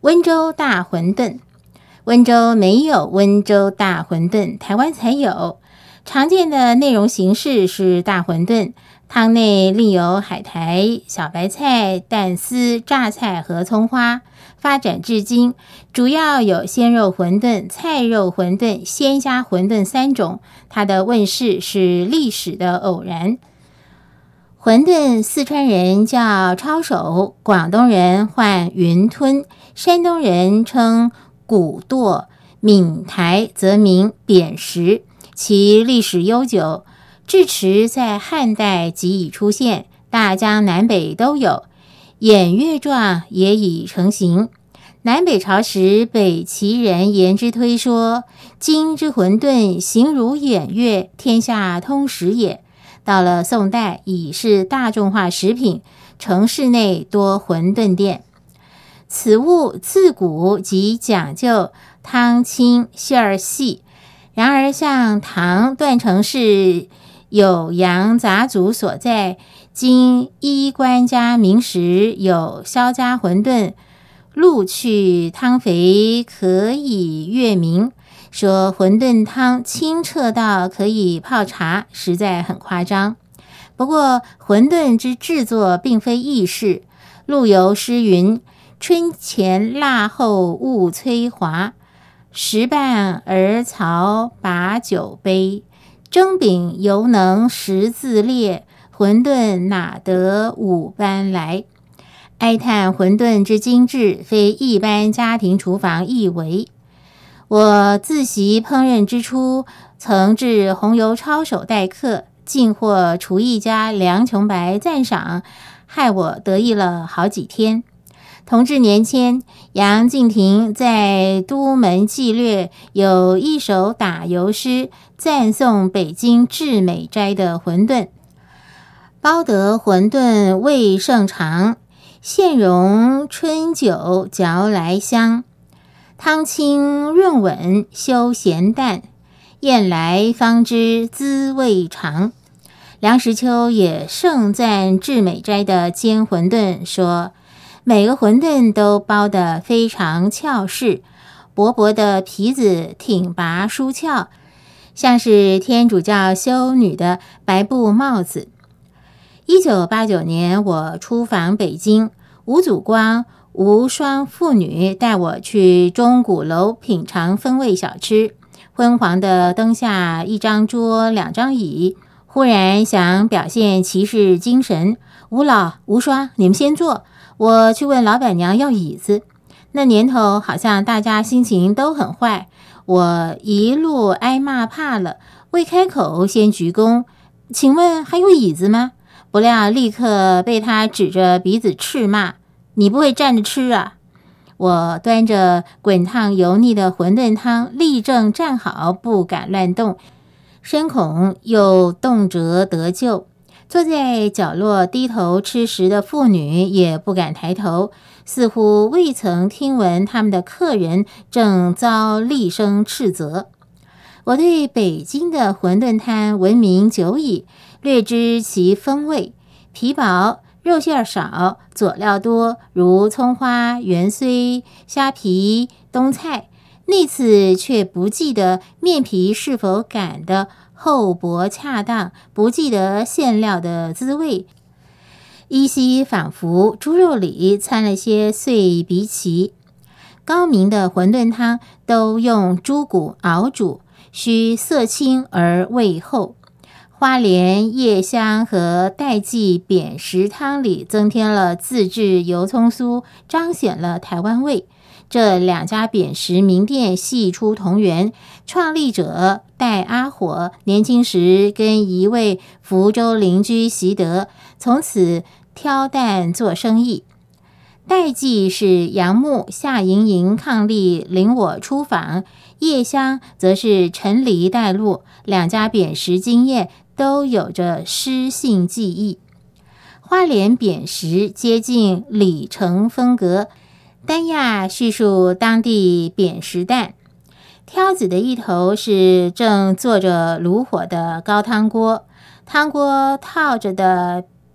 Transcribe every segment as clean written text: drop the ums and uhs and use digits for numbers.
温州大馄饨，温州没有温州大馄饨，台湾才有。常见的内容形式是大馄饨，汤内另有海苔、小白菜、蛋丝、榨菜和葱花。发展至今，主要有鲜肉馄饨、菜肉馄饨、鲜虾馄饨3种。它的问世是历史的偶然。馄饨，四川人叫抄手，广东人唤云吞，山东人称骨剁，闽台则名扁食。其历史悠久，制匙在汉代即已出现，大江南北都有，偃月状也已成型。南北朝时，北齐人颜之推说：“今之馄饨形如偃月，天下通食也。”到了宋代，已是大众化食品，城市内多馄饨店。此物自古即讲究汤清馅儿细。然而像唐段成式酉阳杂族所在，今衣冠家名食有萧家馄饨，陆去汤肥可以悦民，说馄饨汤清澈到可以泡茶，实在很夸张。不过馄饨之制作并非易事，陆游诗云：春前腊后物催华，时半而曹把酒杯，蒸饼犹能十字列，馄饨哪得五般来。哀叹馄饨之精致，非一般家庭厨房易为。我自习烹饪之初，曾至红油抄手待客，竟获厨艺家梁琼白赞赏，害我得意了好几天。同治年间，杨敬亭在《都门纪略》有一首打油诗，赞颂北京至美斋的馄饨：包得馄饨味甚长，现融春酒嚼来香。汤清润稳休咸淡，咽来方知滋味长。梁实秋也盛赞至美斋的煎馄饨，说每个馄饨都包得非常俏饰，薄薄的皮子挺拔舒翘，像是天主教修女的白布帽子。1989年，我出访北京，吴祖光、吴双父女带我去钟鼓楼品尝风味小吃。昏黄的灯下，一张桌2张椅，忽然想表现骑士精神，吴老、吴双，你们先坐，我去问老板娘要椅子。那年头好像大家心情都很坏，我一路挨骂怕了，未开口先鞠躬，请问还有椅子吗？不料立刻被他指着鼻子斥骂：你不会站着吃啊！我端着滚烫油腻的馄饨汤，立正站好，不敢乱动，深恐又动辄得救。坐在角落低头吃食的妇女也不敢抬头，似乎未曾听闻他们的客人正遭厉声斥责。我对北京的馄饨摊闻名久矣，略知其风味：皮薄，肉馅少，佐料多，如葱花、芫荽、虾皮、冬菜。那次却不记得面皮是否擀的厚薄恰当，不记得馅料的滋味，依稀仿佛猪肉里掺了些碎荸荠。高明的馄饨汤都用猪骨熬煮，需色清而味厚。花莲叶香和代记扁食汤里增添了自制油葱酥，彰显了台湾味。这2家扁食名店系出同源，创立者戴阿火年轻时跟一位福州邻居习得，从此挑担做生意。代记是杨牧、夏莹莹伉俪领我出访，叶香则是陈黎带路，2家扁食经验都有着诗性记忆。花莲扁食接近里程风格，单亚叙述当地扁食担。挑子的一头是正做着炉火的高汤锅，汤锅套着的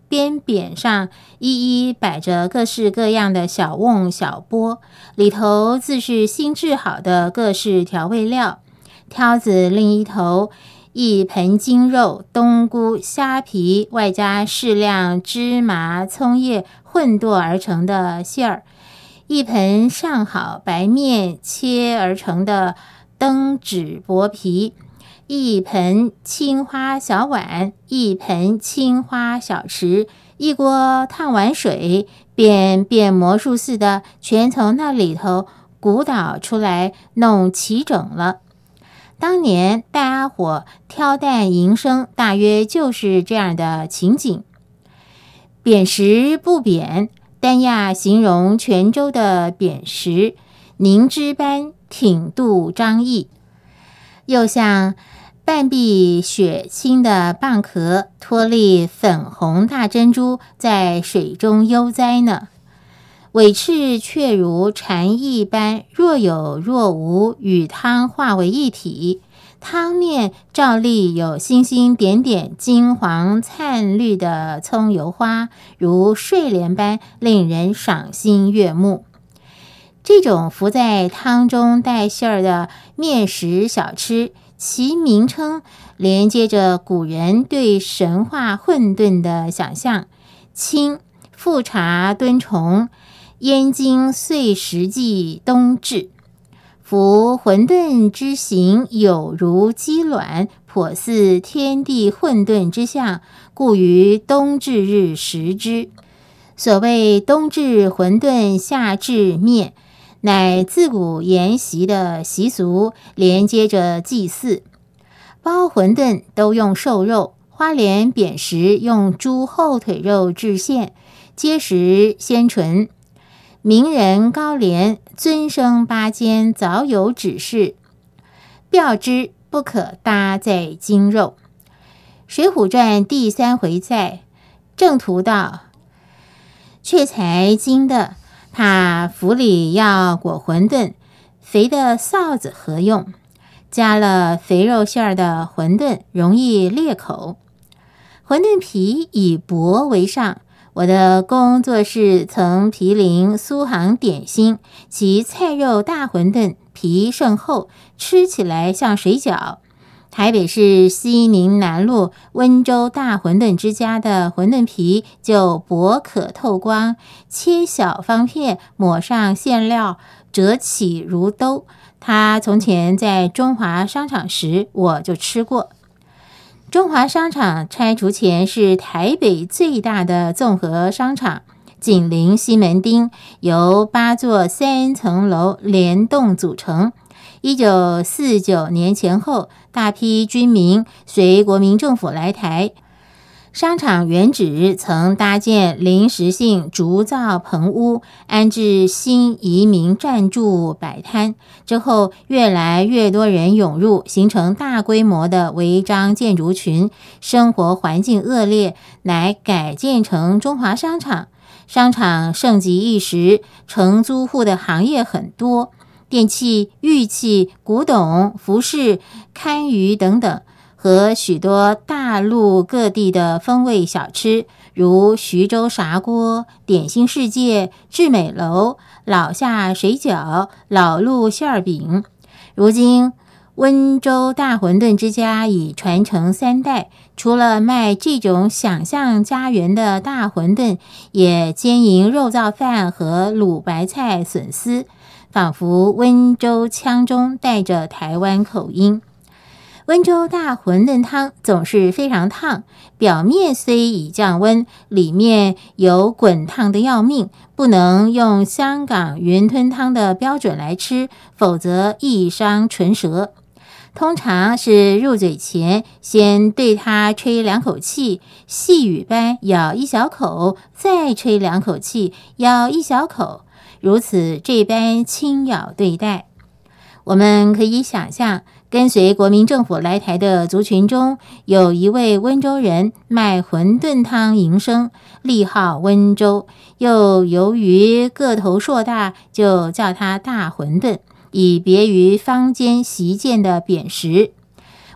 边匾上一一摆着各式各样的小瓮小钵，里头自是新制好的各式调味料。挑子另一头，一盆精肉、冬菇、虾皮，外加适量芝麻、葱叶混剁而成的馅儿；一盆上好白面切而成的灯纸薄皮；一盆青花小碗，一盆青花小匙，一锅烫完水，便变魔术似的，全从那里头鼓捣出来，弄齐整了。当年戴阿火挑担营生，大约就是这样的情景。扁食不扁，单亚形容泉州的扁食，凝脂般挺肚张毅，又像半壁雪青的蚌壳，脱粒粉红大珍珠，在水中悠哉呢。尾翅却如蝉翼般若有若无，与汤化为一体。汤面照例有星星点点金黄灿绿的葱油花，如睡莲般令人赏心悦目。这种浮在汤中带馅儿的面食小吃，其名称连接着古人对神话混沌的想象：清富察敦虫，燕京岁时记冬至。夫混沌之形，有如鸡卵，颇似天地混沌之象，故于冬至日食之。所谓冬至混沌，夏至面，乃自古沿袭的习俗，连接着祭祀。包馄饨都用瘦肉，花莲扁食用猪后腿肉制馅，结实鲜纯。名人高廉，尊生八间，早有指示，料之不可搭在精肉。水浒传第3回在正途道，却才精的，怕府里要裹馄饨，肥的臊子何用？加了肥肉馅儿的馄饨，容易裂口。馄饨皮以薄为上。我的工作室曾毗邻苏杭点心，其菜肉大馄饨皮甚厚，吃起来像水饺。台北市西宁南路温州大馄饨之家的馄饨皮就薄可透光，切小方片，抹上馅料，折起如兜。他从前在中华商场时，我就吃过。中华商场拆除前是台北最大的综合商场，紧邻西门町，由8座3层楼联栋组成。1949年前后，大批军民随国民政府来台，商场原址曾搭建临时性竹造棚屋，安置新移民暂住摆摊。之后越来越多人涌入，形成大规模的违章建筑群，生活环境恶劣，乃改建成中华商场。商场盛极一时，承租户的行业很多，电器、玉器、古董、服饰、堪舆等等，和许多大陆各地的风味小吃，如徐州砂锅、点心世界、致美楼、老夏水饺、老陆馅儿饼。如今温州大馄饨之家已传承3代，除了卖这种想象家园的大馄饨，也兼营肉燥饭和卤白菜笋丝，仿佛温州腔中带着台湾口音。温州大馄饨汤总是非常烫，表面虽已降温，里面有滚烫的要命，不能用香港云吞汤的标准来吃，否则易伤唇舌。通常是入嘴前先对它吹2口气，细雨般咬1小口，再吹2口气，咬1小口，如此这般轻咬对待。我们可以想象，跟随国民政府来台的族群中，有一位温州人卖馄饨汤营生，利号温州，又由于个头硕大，就叫他大馄饨，以别于坊间习见的扁食。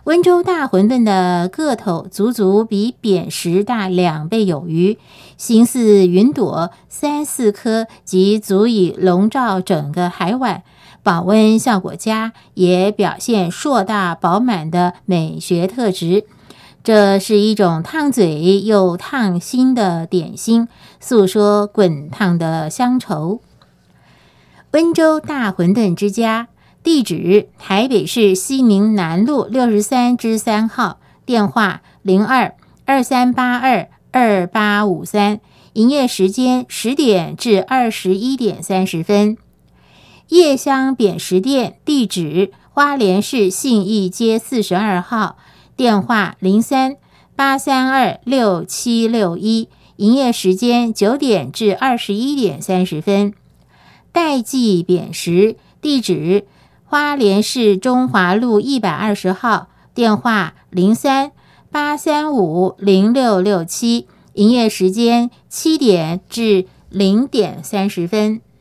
温州大馄饨的个头足足比扁食大2倍有余，形似云朵，3-4颗即足以笼罩整个海碗，保温效果佳，也表现硕大饱满的美学特质。这是一种烫嘴又烫心的点心，诉说滚烫的乡愁。温州大馄饨之家，地址台北市西宁南路63-3号，电话02-2382-2853，营业时间10点至21点30分。叶香扁食店，地址花莲市信义街42号，电话03-832-6761，营业时间9点至21点30分。代记扁食，地址花莲市中华路120号，电话03-835-0667，营业时间7点至0点30分。